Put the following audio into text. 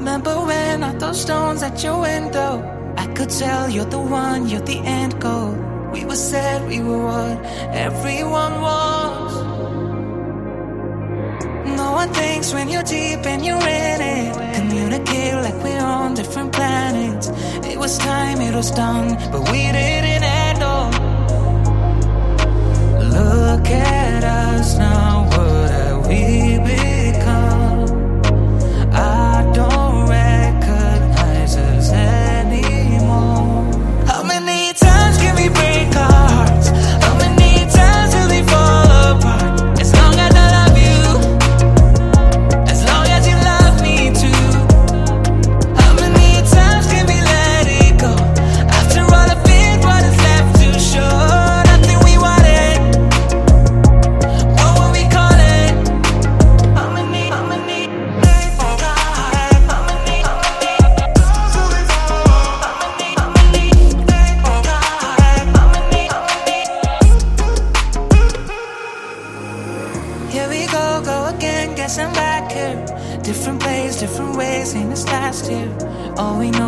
Remember when I threw stones at your window? I could tell you're the one, you're the end goal. We were said we were what everyone was. No one thinks when you're deep and you're in it. Communicate like we're on different planets. It was time, it was done, but we didn't end all. Look at us now, what have we become? I don't recognize us anymore. How many times can we break our hearts? How many times till we fall apart? As long as I love you, as long as you love me too. How many times can we let it go? After all I feel, what is left to show? Nothing we wanted. What will we call it? How many Here we go again, guess I'm back here. Different place, different ways, ain't this last year. All we know